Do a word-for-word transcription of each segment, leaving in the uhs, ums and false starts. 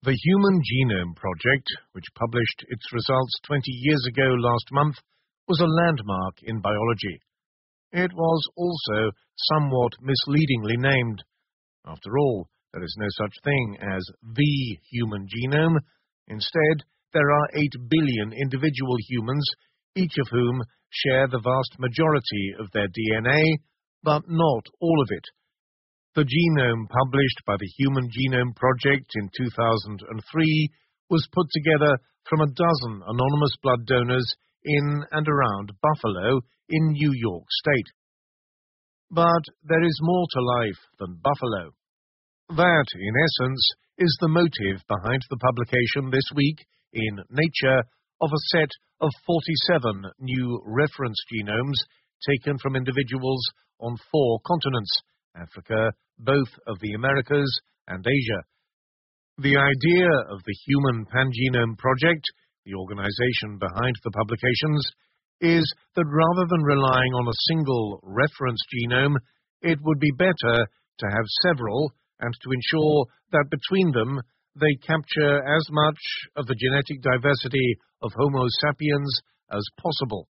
The Human Genome Project, which published its results twenty years ago last month, was a landmark in biology. It was also somewhat misleadingly named. After all, there is no such thing as the human genome. Instead, there are eight billion individual humans, each of whom share the vast majority of their D N A, but not all of it. The genome published by the Human Genome Project in two thousand three was put together from a dozen anonymous blood donors in and around Buffalo in New York State. But there is more to life than Buffalo. That, in essence, is the motive behind the publication this week in Nature of a set of forty-seven new reference genomes taken from individuals on four continents, Africa, both of the Americas, and Asia. The idea of the Human Pangenome Project, the organization behind the publications, is that rather than relying on a single reference genome, it would be better to have several and to ensure that between them they capture as much of the genetic diversity of Homo sapiens as possible.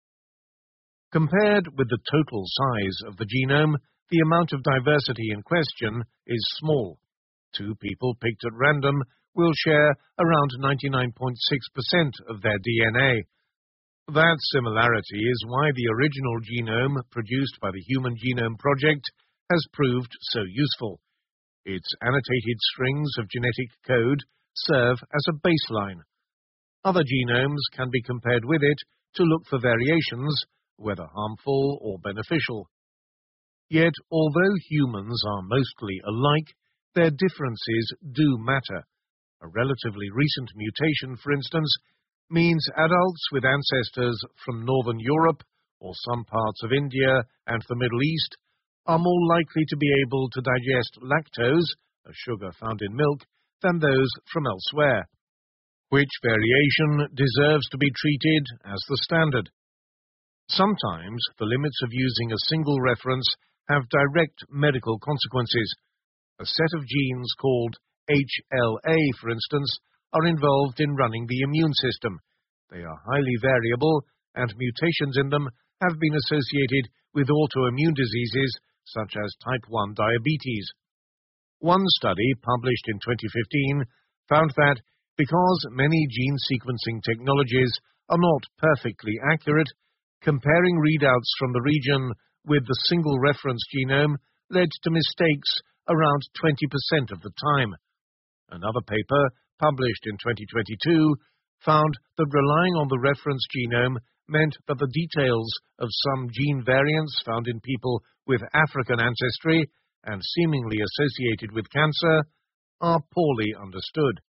Compared with the total size of the genome, the amount of diversity in question is small. Two people picked at random will share around ninety-nine point six percent of their D N A. That similarity is why the original genome produced by the Human Genome Project has proved so useful. Its annotated strings of genetic code serve as a baseline. Other genomes can be compared with it to look for variations, whether harmful or beneficial. Yet, although humans are mostly alike, their differences do matter. A relatively recent mutation, for instance, means adults with ancestors from Northern Europe or some parts of India and the Middle East are more likely to be able to digest lactose, a sugar found in milk, than those from elsewhere. Which variation deserves to be treated as the standard. Sometimes the limits of using a single reference have direct medical consequences. A set of genes called H L A, for instance, are involved in running the immune system. They are highly variable, and mutations in them have been associated with autoimmune diseases such as type one diabetes. One study, published in twenty fifteen, found that because many gene sequencing technologies are not perfectly accurate, comparing readouts from the region with the single reference genome led to mistakes around twenty percent of the time. Another paper, published in twenty twenty-two, found that relying on the reference genome meant that the details of some gene variants found in people with African ancestry and seemingly associated with cancer are poorly understood.